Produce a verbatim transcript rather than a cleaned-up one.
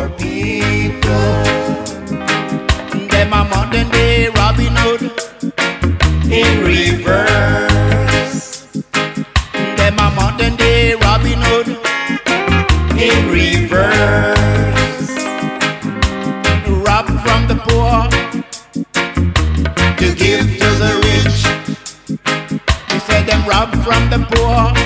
poor people. Them a modern day Robin Hood in reverse. Them a modern day Robin Hood in reverse. Rob from the poor to give to the rich. He said them rob from the poor